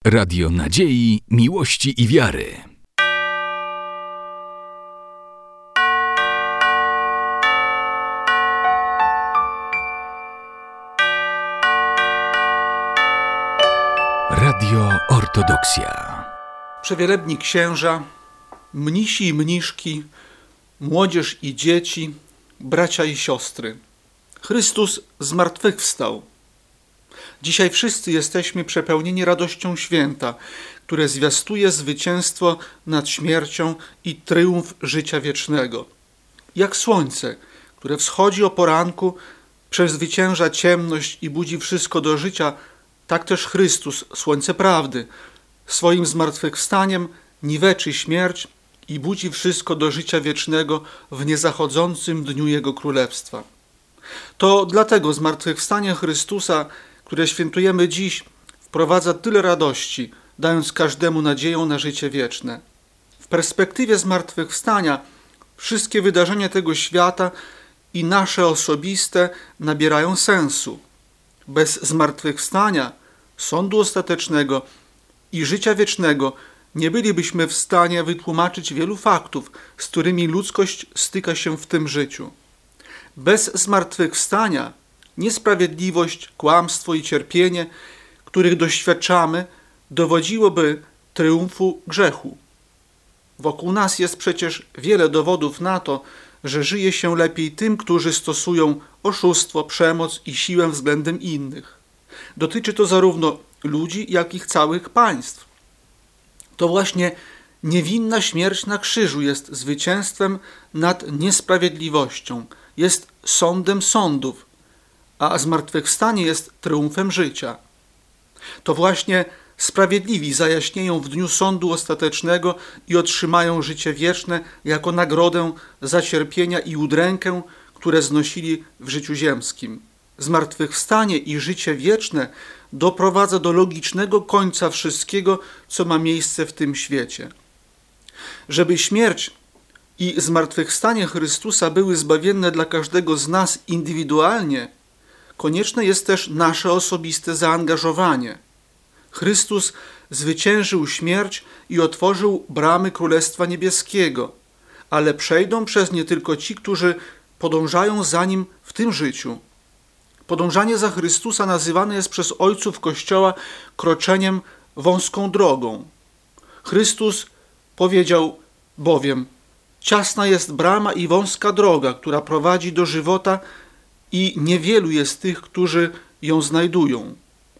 Radio Nadziei, Miłości i Wiary. Radio Ortodoksja. Przewielebni księża, mnisi i mniszki, młodzież i dzieci, bracia i siostry. Chrystus zmartwychwstał. Dzisiaj wszyscy jesteśmy przepełnieni radością święta, które zwiastuje zwycięstwo nad śmiercią i tryumf życia wiecznego. Jak słońce, które wschodzi o poranku, przezwycięża ciemność i budzi wszystko do życia, tak też Chrystus, słońce prawdy, swoim zmartwychwstaniem niweczy śmierć i budzi wszystko do życia wiecznego w niezachodzącym dniu Jego Królestwa. To dlatego zmartwychwstanie Chrystusa, które świętujemy dziś, wprowadza tyle radości, dając każdemu nadzieję na życie wieczne. W perspektywie zmartwychwstania wszystkie wydarzenia tego świata i nasze osobiste nabierają sensu. Bez zmartwychwstania, sądu ostatecznego i życia wiecznego nie bylibyśmy w stanie wytłumaczyć wielu faktów, z którymi ludzkość styka się w tym życiu. Bez zmartwychwstania niesprawiedliwość, kłamstwo i cierpienie, których doświadczamy, dowodziłoby tryumfu grzechu. Wokół nas jest przecież wiele dowodów na to, że żyje się lepiej tym, którzy stosują oszustwo, przemoc i siłę względem innych. Dotyczy to zarówno ludzi, jak i całych państw. To właśnie niewinna śmierć na krzyżu jest zwycięstwem nad niesprawiedliwością, jest sądem sądów, a zmartwychwstanie jest tryumfem życia. To właśnie sprawiedliwi zajaśnieją w dniu sądu ostatecznego i otrzymają życie wieczne jako nagrodę za cierpienia i udrękę, które znosili w życiu ziemskim. Zmartwychwstanie i życie wieczne doprowadza do logicznego końca wszystkiego, co ma miejsce w tym świecie. Żeby śmierć i zmartwychwstanie Chrystusa były zbawienne dla każdego z nas indywidualnie, konieczne jest też nasze osobiste zaangażowanie. Chrystus zwyciężył śmierć i otworzył bramy Królestwa Niebieskiego, ale przejdą przez nie tylko ci, którzy podążają za Nim w tym życiu. Podążanie za Chrystusa nazywane jest przez ojców Kościoła kroczeniem wąską drogą. Chrystus powiedział bowiem: ciasna jest brama i wąska droga, która prowadzi do żywota, i niewielu jest tych, którzy ją znajdują.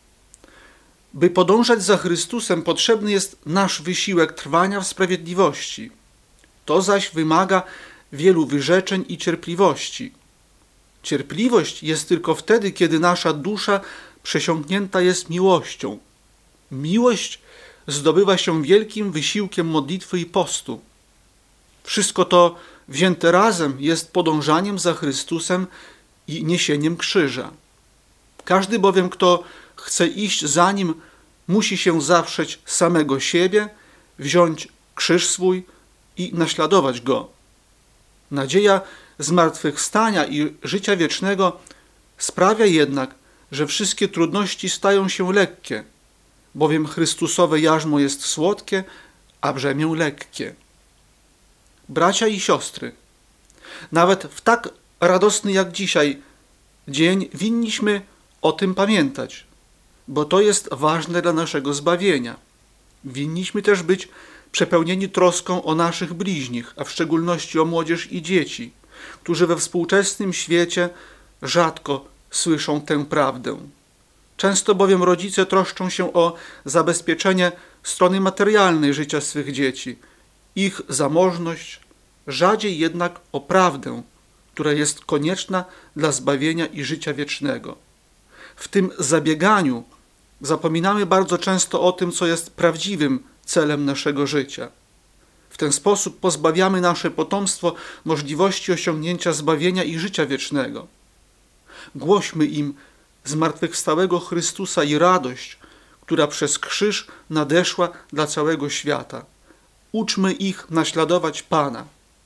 By podążać za Chrystusem, potrzebny jest nasz wysiłek trwania w sprawiedliwości. To zaś wymaga wielu wyrzeczeń i cierpliwości. Cierpliwość jest tylko wtedy, kiedy nasza dusza przesiąknięta jest miłością. Miłość zdobywa się wielkim wysiłkiem modlitwy i postu. Wszystko to wzięte razem jest podążaniem za Chrystusem i niesieniem krzyża. Każdy bowiem, kto chce iść za Nim, musi się zaprzeć samego siebie, wziąć krzyż swój i naśladować Go. Nadzieja zmartwychwstania i życia wiecznego sprawia jednak, że wszystkie trudności stają się lekkie, bowiem Chrystusowe jarzmo jest słodkie, a brzemię lekkie. Bracia i siostry, nawet w tak radosny jak dzisiaj dzień winniśmy o tym pamiętać, bo to jest ważne dla naszego zbawienia. Winniśmy też być przepełnieni troską o naszych bliźnich, a w szczególności o młodzież i dzieci, którzy we współczesnym świecie rzadko słyszą tę prawdę. Często bowiem rodzice troszczą się o zabezpieczenie strony materialnej życia swych dzieci, ich zamożność, rzadziej jednak o prawdę, która jest konieczna dla zbawienia i życia wiecznego. W tym zabieganiu zapominamy bardzo często o tym, co jest prawdziwym celem naszego życia. W ten sposób pozbawiamy nasze potomstwo możliwości osiągnięcia zbawienia i życia wiecznego. Głośmy im zmartwychwstałego Chrystusa i radość, która przez krzyż nadeszła dla całego świata. Uczmy ich naśladować Pana.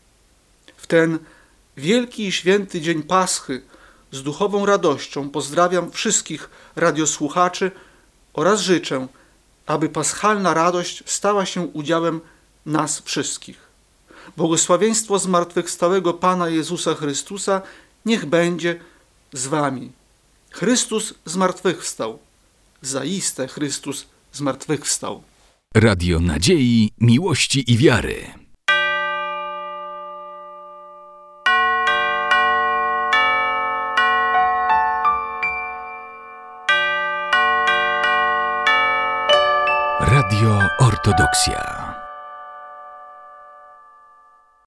W ten wielki i święty dzień Paschy z duchową radością pozdrawiam wszystkich radiosłuchaczy oraz życzę, aby paschalna radość stała się udziałem nas wszystkich. Błogosławieństwo zmartwychwstałego Pana Jezusa Chrystusa niech będzie z wami. Chrystus zmartwychwstał. Zaiste Chrystus zmartwychwstał. Radio nadziei, miłości i wiary. Radio Ortodoksja.